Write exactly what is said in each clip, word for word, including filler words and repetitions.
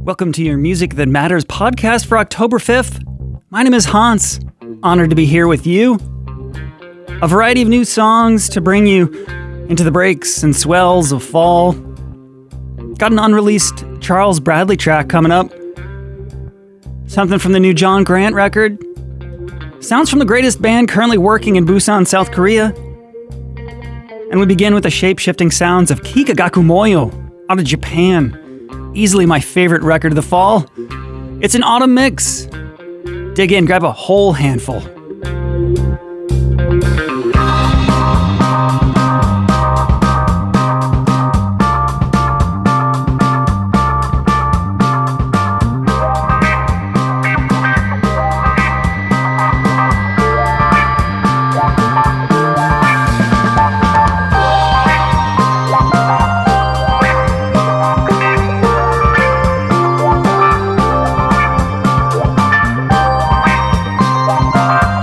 Welcome to your Music That Matters podcast for October fifth. My name is Hans. Honored to be here with you. A variety of new songs to bring you into the breaks and swells of fall. Got an unreleased Charles Bradley track coming up. Something from the new John Grant record. Sounds from the greatest band currently working in Busan, South Korea. And we begin with the shape-shifting sounds of Kikagaku Moyo out of Japan. Easily my favorite record of the fall. It's an autumn mix. Dig in, grab a whole handful. Bye.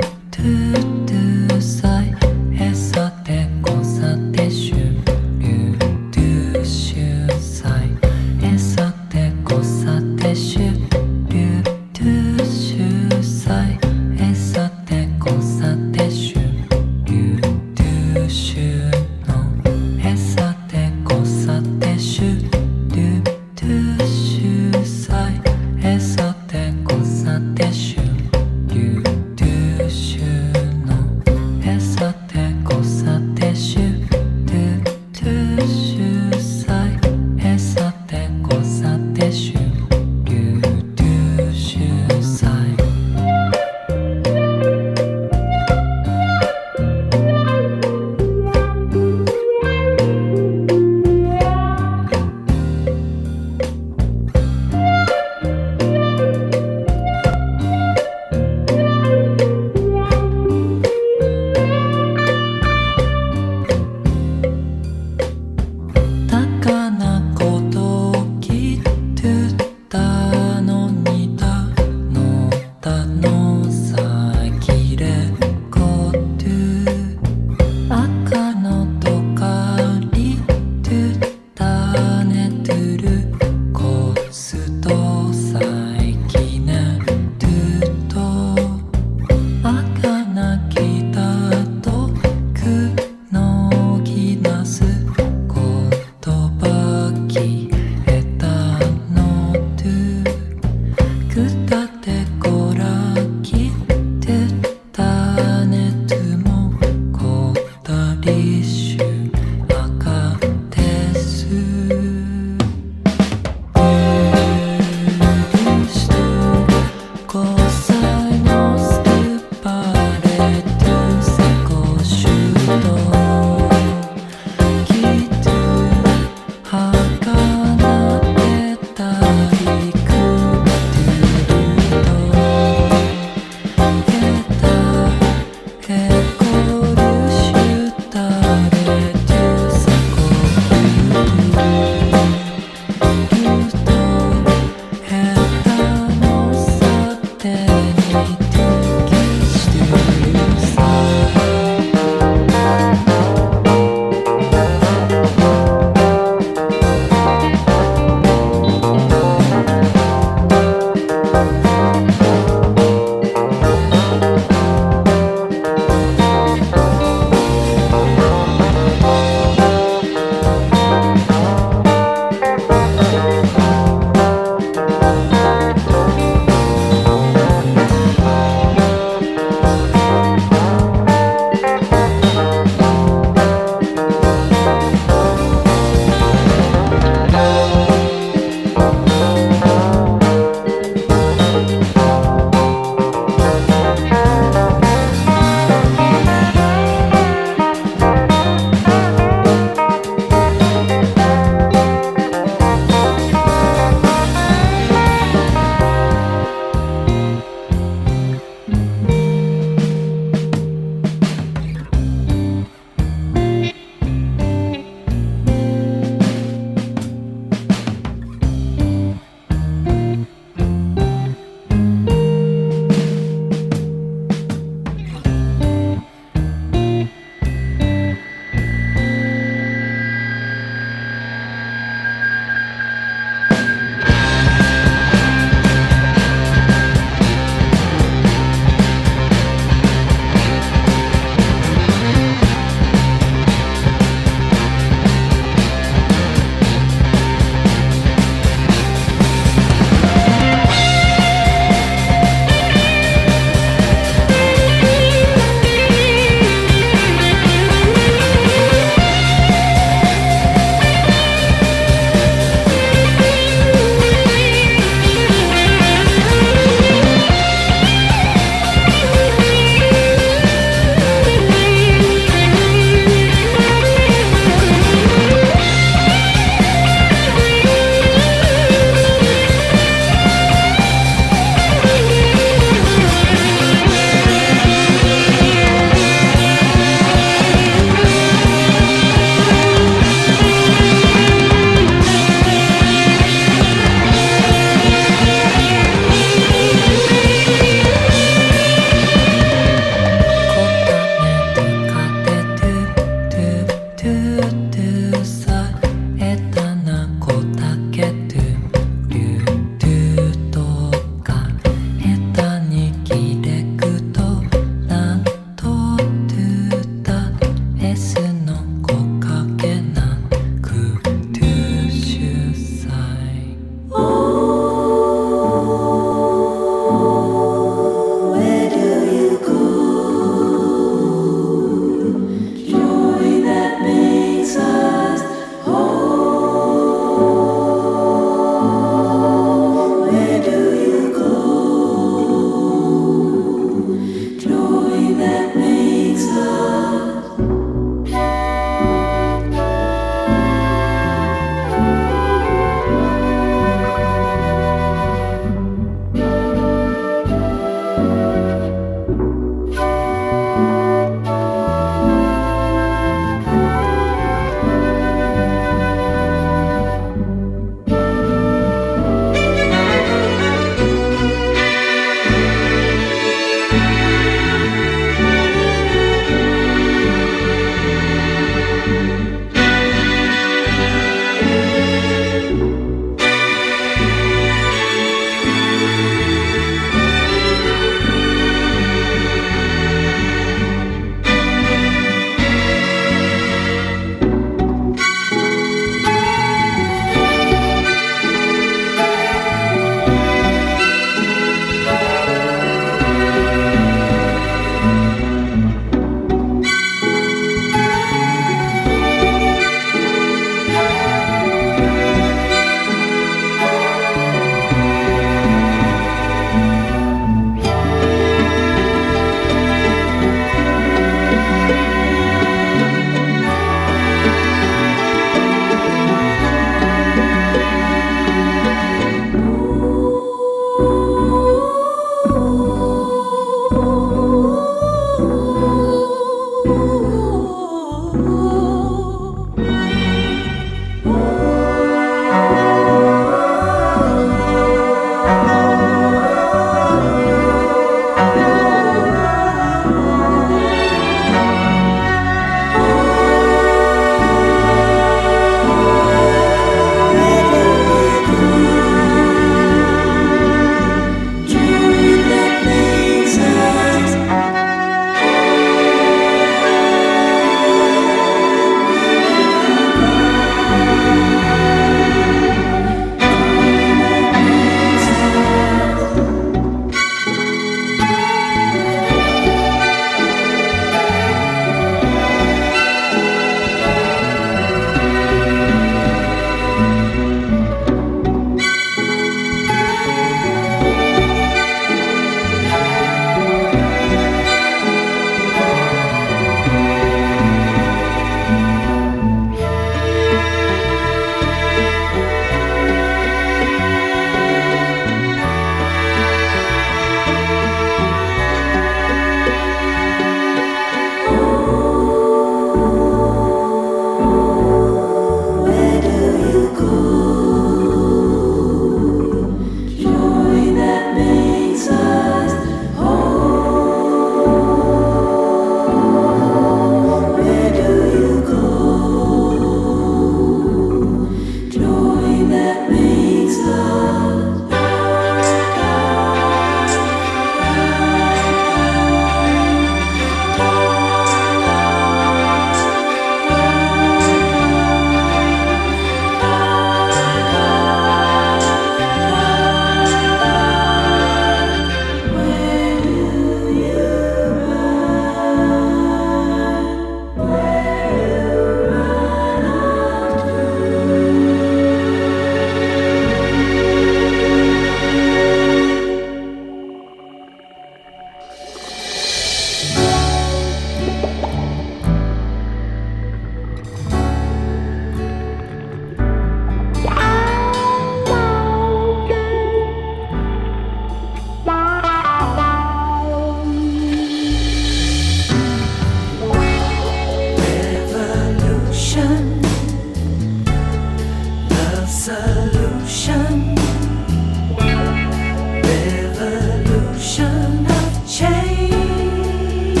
revolution of change.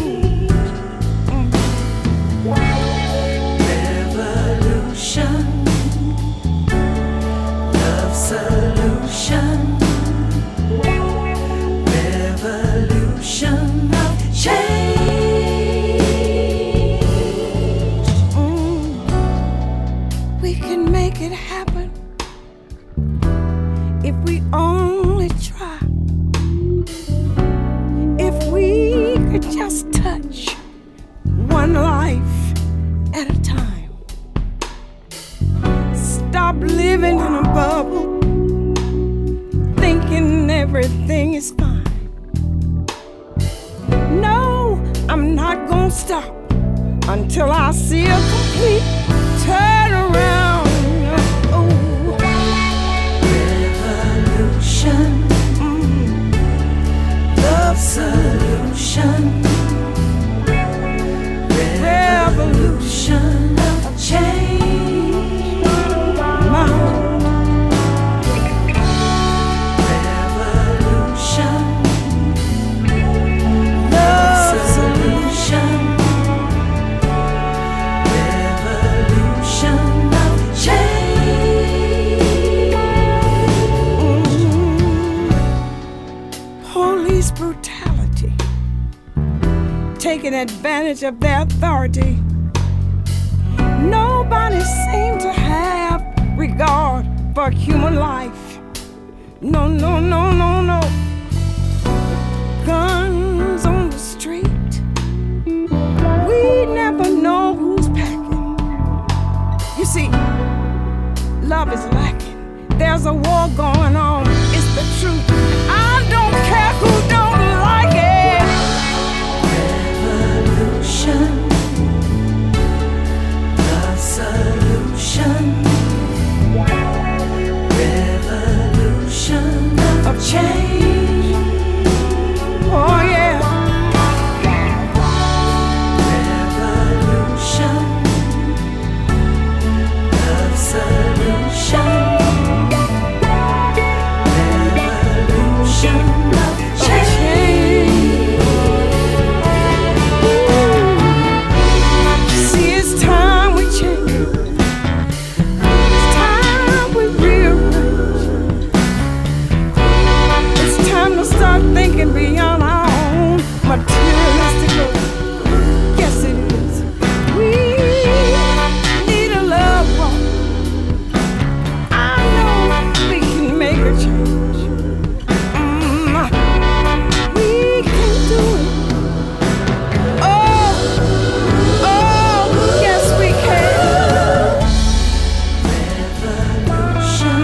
Revolution, love solution. Revolution of change. Mm. We can make it happen if we only try. If we could just touch one life at a time. Stop living in a bubble, thinking everything is fine. No, I'm not gonna stop until I see a complete turnaround. Oh. Revolution, mm. Love solution. Revolution of change. Mama. Revolution. Love solution. Revolution of change. Mm. Police brutality, taking advantage of their authority. Nobody seems to have regard for human life. No, no, no, no, no. Guns on the street. We never know who's packing. You see, love is lacking. There's a war going on. It's the truth. I don't care who don't like it. Revolution, love solution. Revolution of change. Oh yeah. Revolution, love solution. Revolution of change. See, it's time we change. It's time we rearrange. It's time to start thinking beyond our own materialistic goals. Yes, it is. We need a love walk. I know we can make a change. Mm, we can do it. Oh, oh, yes, we can. Revolution,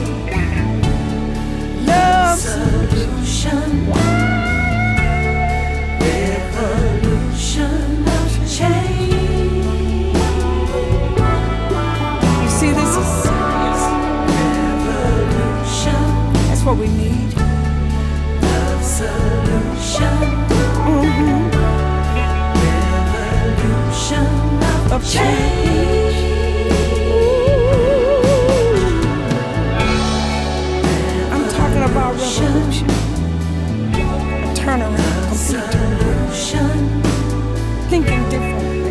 love solution. Revolution of change. You see, this is serious. Revolution, that's what we need. Love solution. Mm-hmm. Revolution of change. I'm talking about revolution. A turnaround, complete turnaround. Thinking differently.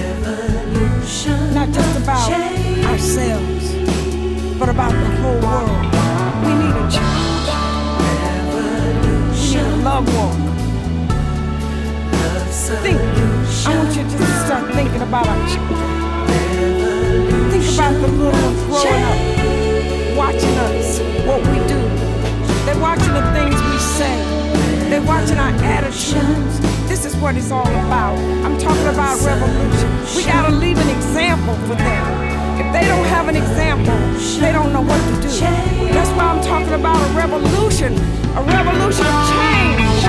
Not just about ourselves, but about the whole world. We need a change. We need a love walk. Think. I want you just to start thinking about our children. Think about the little ones growing up, watching us, what we do. They're watching the things we say. They're watching our attitudes. This is what it's all about. I'm talking about revolution. We gotta leave an example for them. If they don't have an example, they don't know what to do. That's why I'm talking about a revolution, a revolution of change.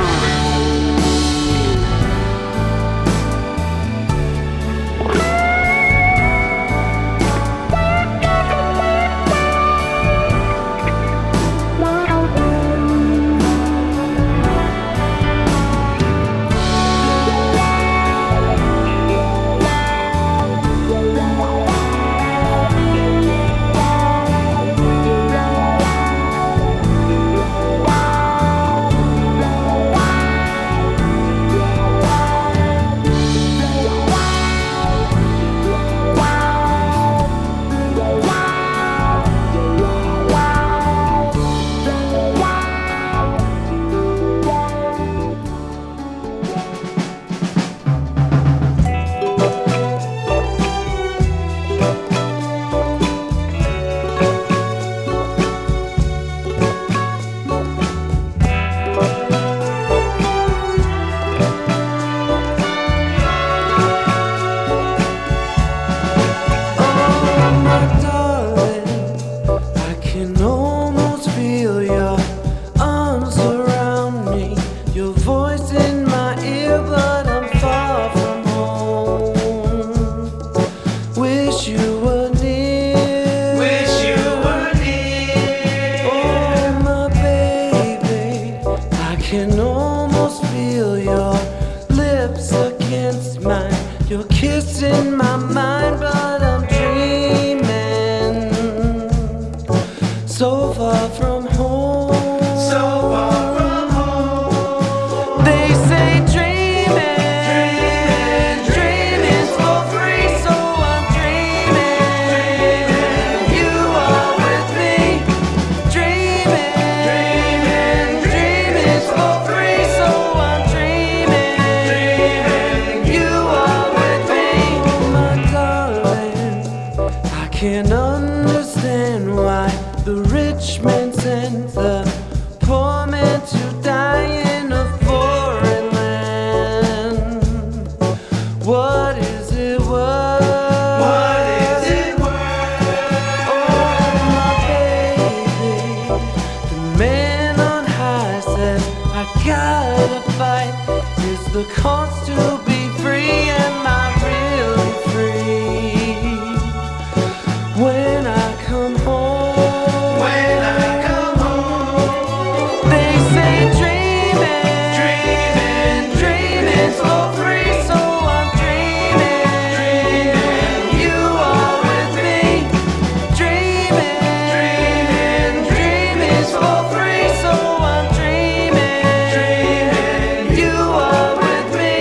so far from home. So far from home. They say dreaming, dreaming, dreaming's for free, so I'm dreaming. You are with me. Dreaming, dreaming, dreaming's for free, so I'm dreaming. You are with me, my darling. I can't understand why the rich man sends the poor man to die in a foreign land. What is it worth? What is it worth? Oh, my baby. The man on high says, I gotta fight. Is the cost to be free? Am I really free? When I come home, when I come home, they say dreaming, dreaming, dreaming's for free, so I'm dreaming. You are with me. Dreaming, dreaming, dreaming's for free, so I'm dreaming. You are with me.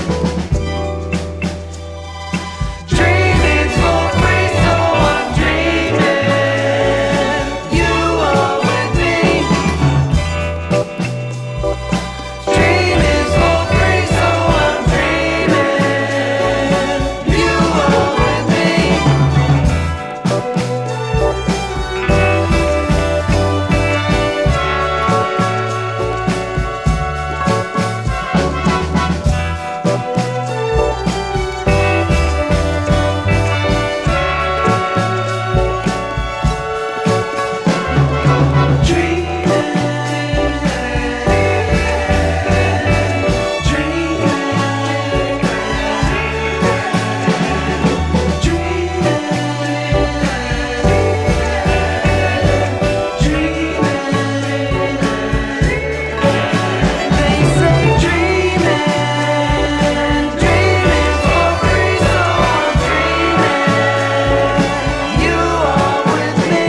Dreaming's for free, so I'm dreaming. You are with me. Dreaming's for free, so I'm dreaming. You are with me. They say dreaming, dreaming's for free, so I'm dreaming. You are with me.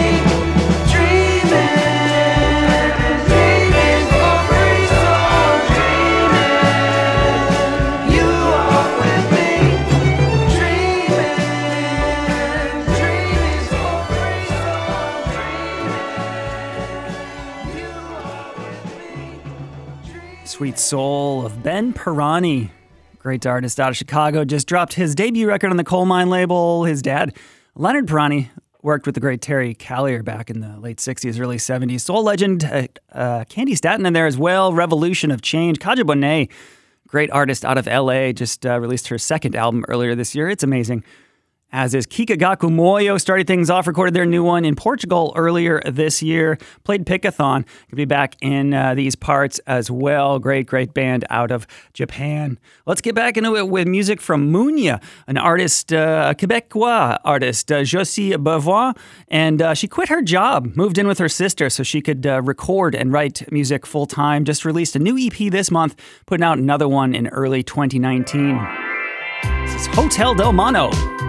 Dreaming, dreaming's for free, so I'm dreaming. You are with me. Dreaming, dreaming's for free, so I'm dreaming. You are with me. Sweet Soul of Ben Pirani. Great artist out of Chicago. Just dropped his debut record on the Coal Mine label. His dad, Leonard Pirani, worked with the great Terry Callier back in the late sixties, early seventies. Soul legend, uh, uh, Candy Staton in there as well. Revolution of Change. Kaja Bonet, great artist out of L A, just uh, released her second album earlier this year. It's amazing. As is Kika Gaku Moyo, started things off, recorded their new one in Portugal earlier this year. Played Pickathon. Could be back in uh, these parts as well. Great, great band out of Japan. Let's get back into it with music from Munya, an artist, uh, a Quebecois artist, uh, Josie Beauvoir. And uh, she quit her job, moved in with her sister so she could uh, record and write music full time. Just released a new E P this month, putting out another one in early twenty nineteen. This is Hotel Del Mano.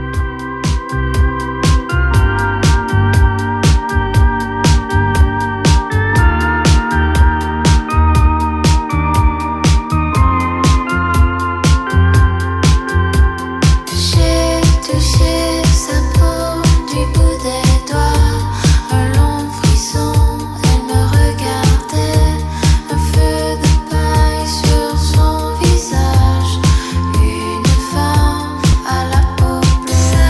J'ai touché sa peau du bout des doigts, un long frisson, elle me regardait, un feu de paille sur son visage, une femme à la peau bleue.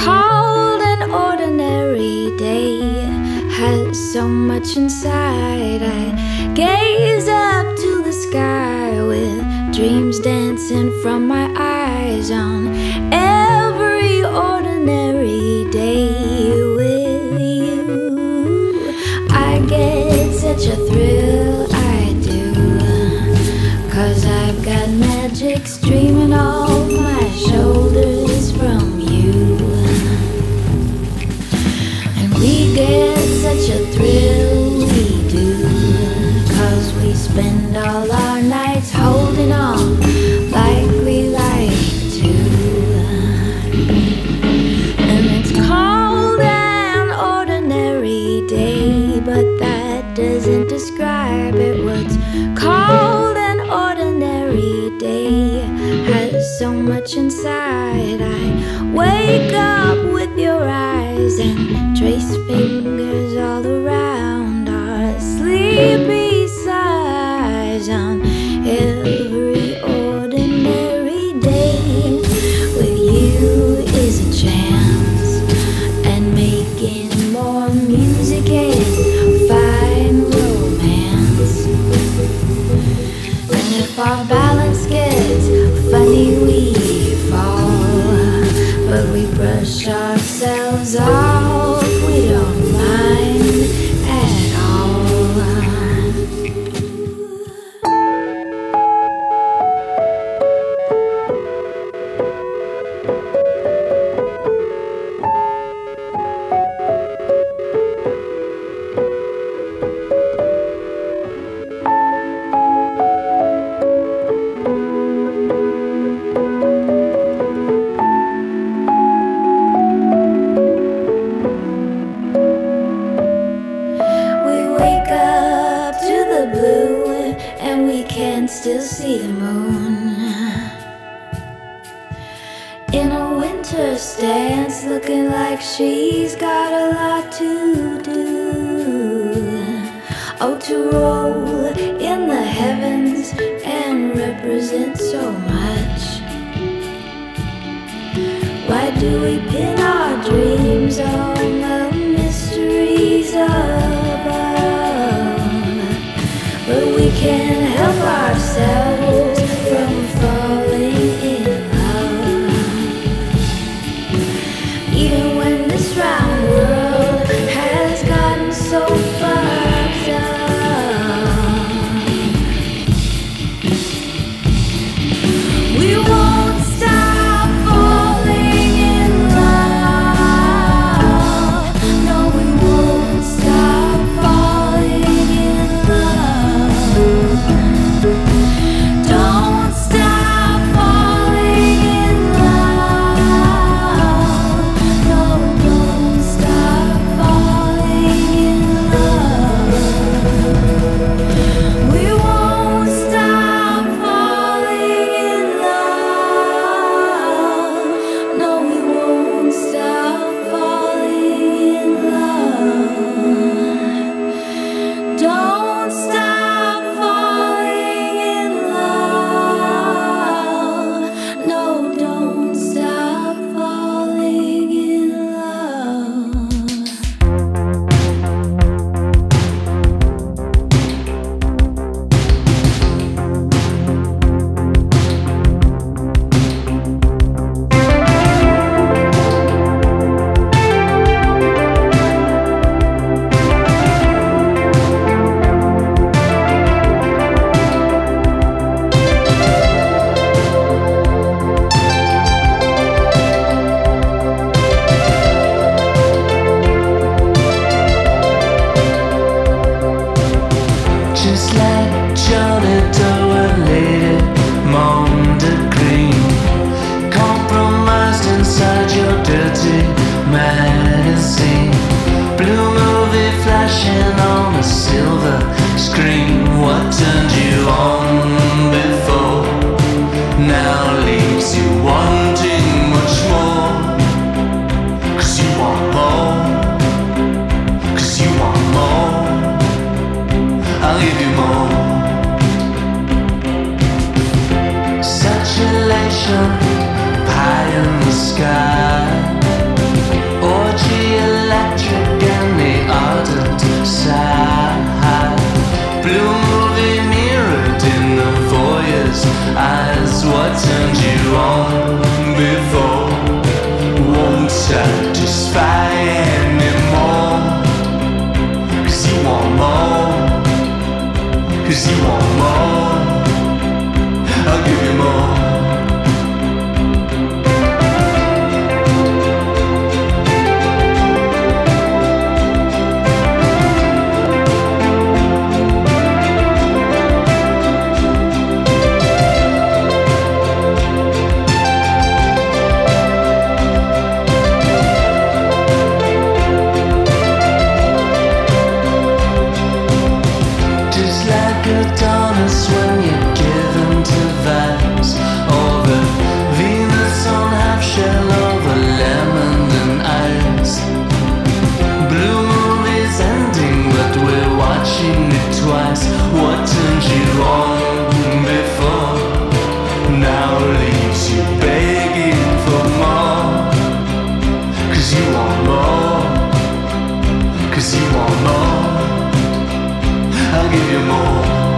cold and ordinary day has so much inside. I gaze up to the sky with dreams dancing from my eyes on every ordinary day with you. I get such a thrill, I do, 'cause I've got magic streaming off my shoulders from you. And we get such a thrill, we do, 'cause we spend all our nights holding on like we like to. And it's cold and ordinary day, but that doesn't describe it. What's cold and ordinary day has so much inside. I wake up with your eyes and trace fingers all around our sleepy sighs on every ordinary day. With you is a chance, and making more music and fine romance. And if our balance gets funny, we fall, but we brush ourselves off. We don't mind at all. Still see the moon in a winter stance, looking like she's got a lot to do. Oh, to roll in the heavens and represent so much. Why do we pin our dreams on the mysteries above? But we can't help ourselves from falling in love. Even when this round world has gotten so fucked up, we won't stop falling in love. No, we won't stop falling in love. Don't stop falling in love. No, don't stop falling in love. We won't stop falling in love. No, we won't stop falling in love. Don't stop falling in love. No, don't stop falling in love. Just like Johnny Doe and Lady Monda Green, compromised inside your dirty magazine. Blue movie flashing on a silver screen. What turned you on before now leaves you wanting much more. 'Cause you want more. 'Cause you want more. I'll give you more. Such elation, pie in the sky. satisfy anymore. Cause you want more. Cause you want more. I'll give you more. Adonis when you're given to vibes, or the Venus on half shell of a lemon and ice. Blue movie's ending, but we're watching it twice. What turned you on before now leaves you begging for more. Cause you want more. Cause you want more. I'll give you more.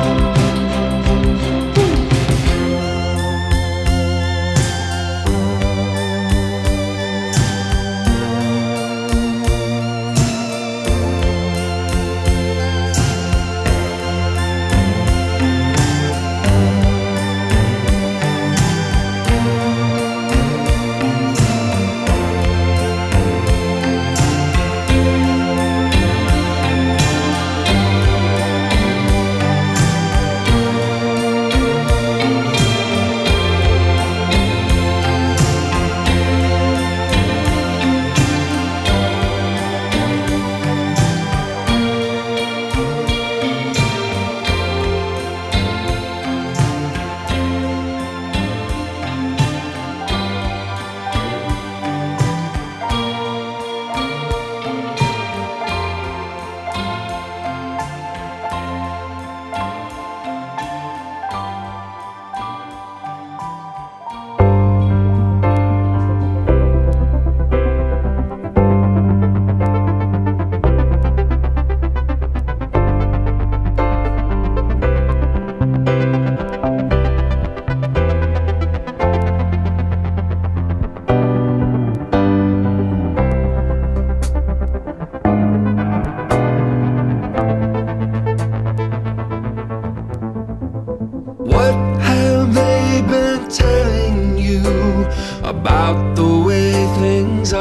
About the way things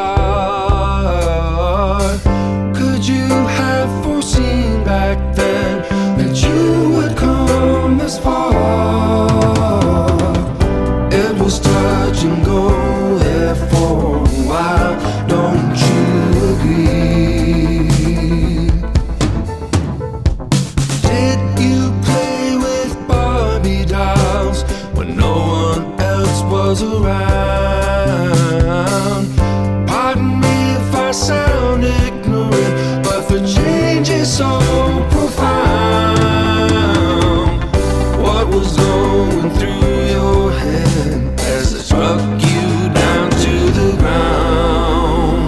are. Could you have foreseen back then that you would come this far? It was touch and go there for a while. Don't you agree? Did you play with Barbie dolls when no one else was around? Pardon me if I sound ignorant, but the change is so profound. What was going through your head as it struck you down to the ground?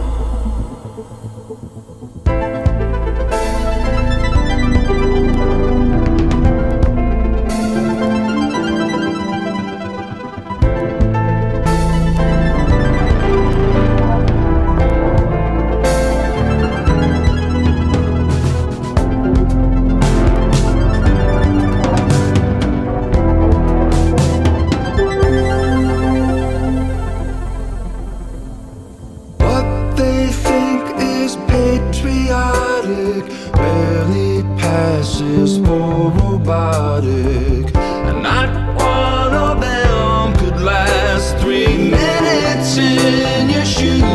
Barely passes for robotic, and not one of them could last three minutes in your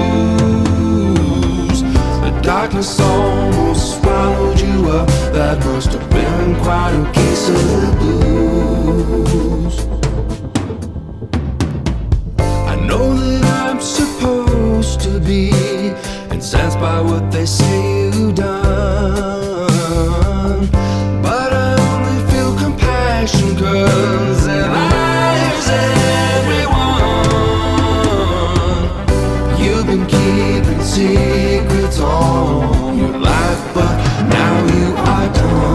shoes. The darkness almost swallowed you up. That must have been quite a case of the blues. I know that I'm supposed to be incensed by what they say you've done, but I only feel compassion cause their lives everyone. You've been keeping secrets all your life, but now you are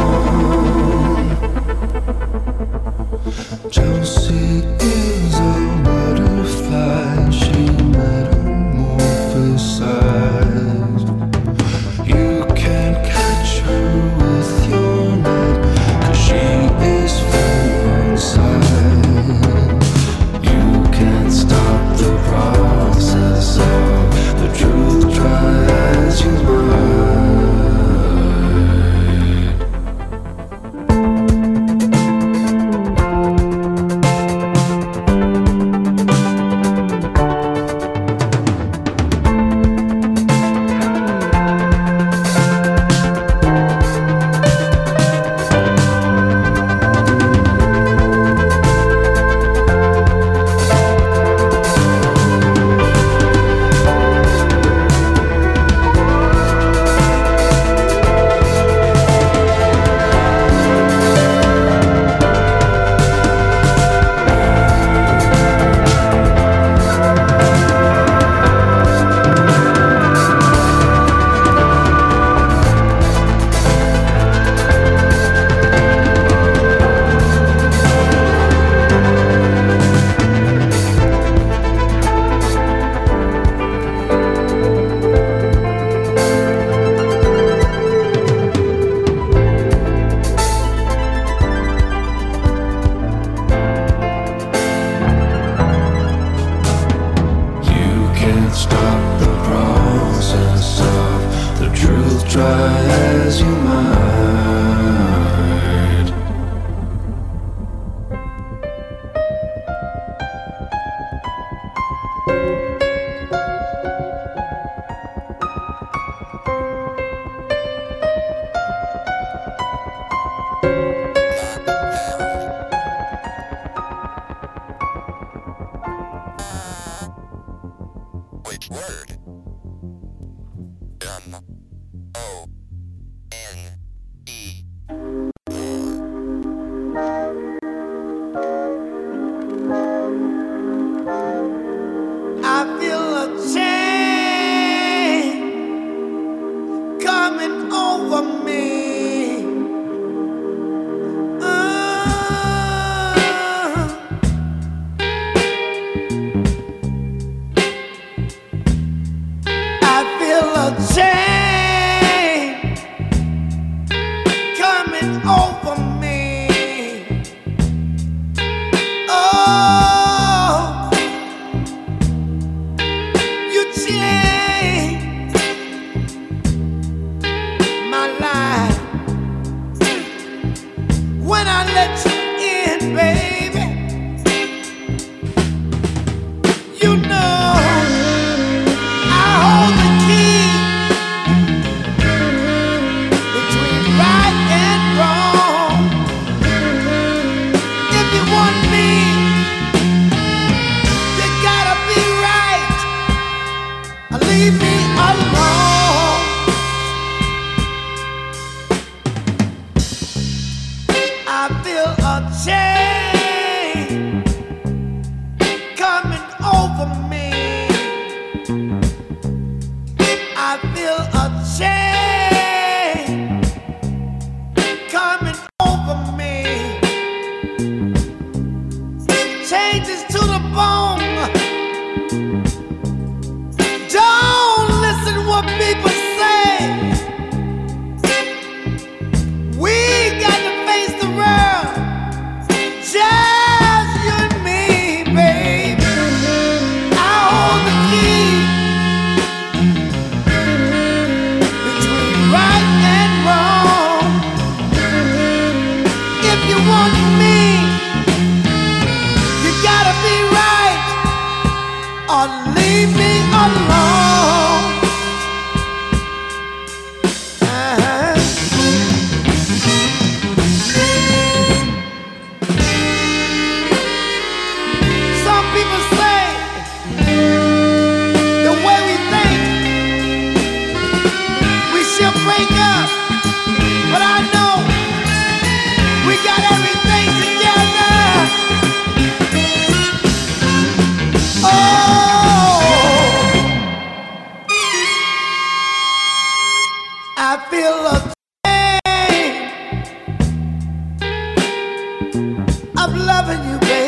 done. Chelsea is a butterfly, she metamorphoses size. You can't catch her with your net, 'cause she is full on sight. You can't stop the process of the truth, try as you might.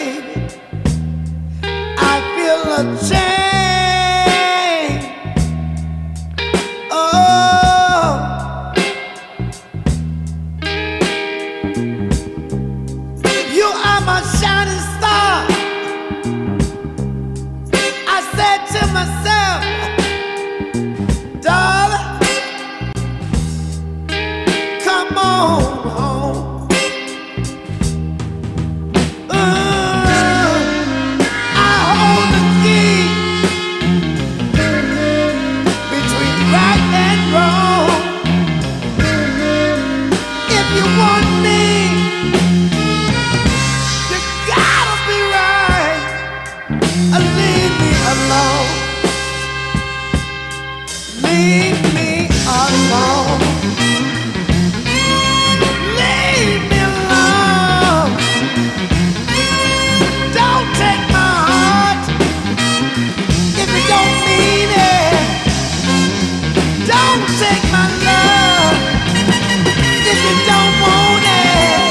a change leave me alone. Leave me alone. Don't take my heart if you don't mean it. Don't take my love if you don't want it.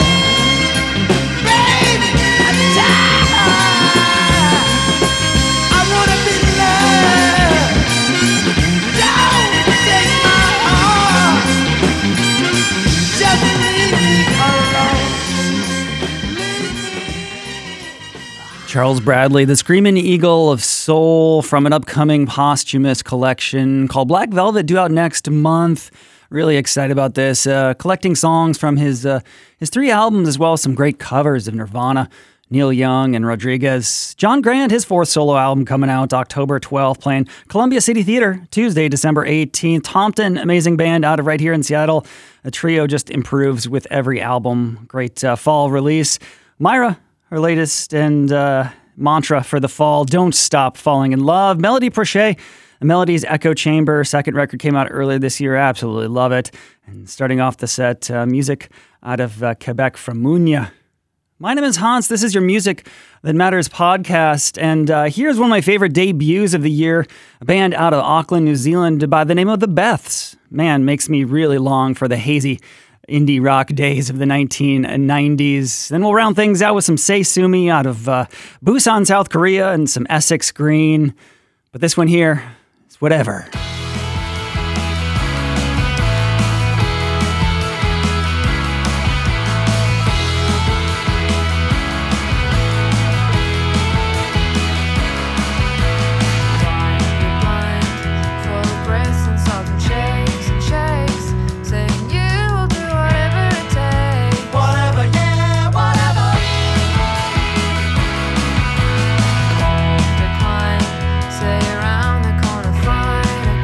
Baby, I'm tired. I wanna be loved. Don't take my heart. Just leave me alone. Leave me. Charles Bradley, the Screaming Eagle of Soul, from an upcoming posthumous collection called Black Velvet, due out next month. Really excited about this. Uh, collecting songs from his uh, his three albums, as well as some great covers of Nirvana, Neil Young, and Rodriguez. John Grant, his fourth solo album coming out October twelfth, playing Columbia City Theater Tuesday, December eighteenth. Tompton, amazing band out of right here in Seattle. The trio just improves with every album. Great uh, fall release. Myra, her latest and uh, mantra for the fall, don't stop falling in love. Melody Prochet, Melody's Echo Chamber, second record, came out earlier this year. Absolutely love it. And starting off the set, uh, music out of uh, Quebec from Munya. My name is Hans. This is your Music That Matters podcast. And uh, here's one of my favorite debuts of the year, a band out of Auckland, New Zealand by the name of The Beths. Man, makes me really long for the hazy indie rock days of the nineteen nineties. Then we'll round things out with some Sei Sumi out of uh, Busan, South Korea, and some Essex Green. But this one here, whatever. Say around the corner, find a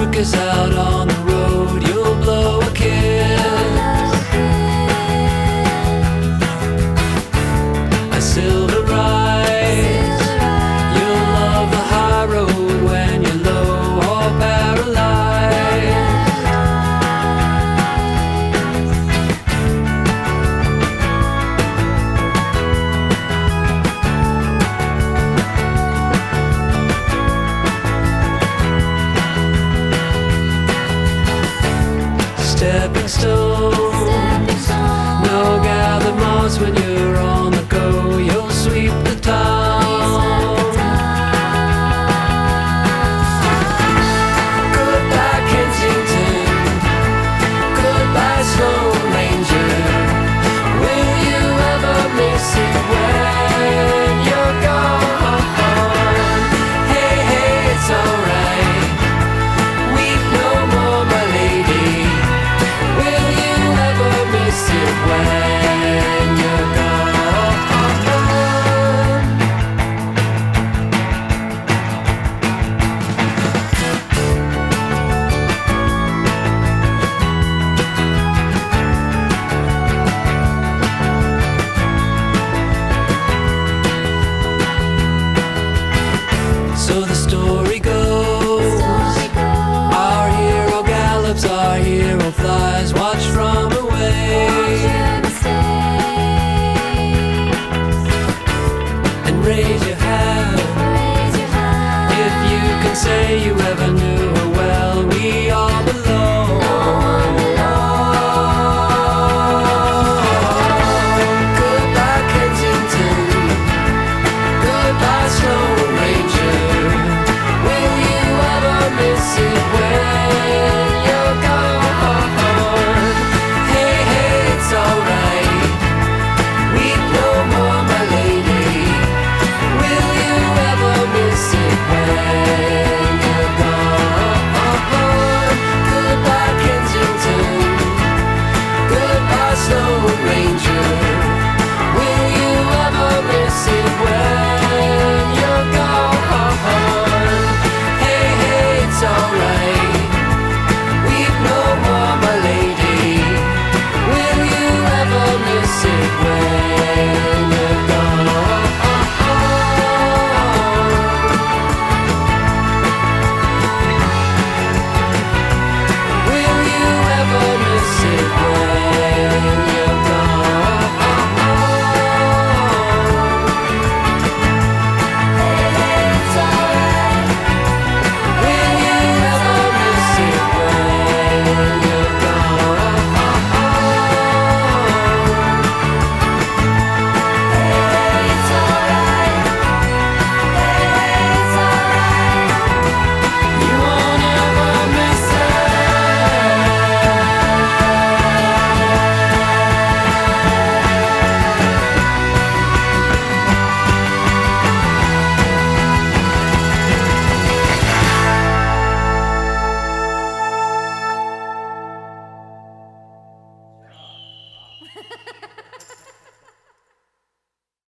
truck is out on the road, you'll blow a kiss. A silver rise. You'll love the high road when you're low or paralyzed. Stepping stone. No gather moss when you're on the go. You'll sweep the town. Goodbye Kensington. Goodbye Sloan Ranger. Will you ever miss it when you're gone? Hey, hey, it's alright. Weep no more, my lady. Will you ever miss it when you're gone? So the story goes, our hero gallops, our hero flies, watch from away. And raise your hand if you can say you ever knew her well. We all belong. Goodbye Kensington. Goodbye Sloan Ranger. Will you ever miss it when you're gone? Hey, hey, it's alright. Weep no more, my lady. Will you ever miss it when you're gone? Goodbye Kensington. Goodbye Sloan Ranger. Will you ever miss it when you're gone? Hey, hey, it's alright. Weep no more, my lady. Will you ever miss it when you're gone? Will you ever miss it when you're gone? It's alright. Will you ever miss it when you're gone? It's alright. It's alright. You won't ever miss it.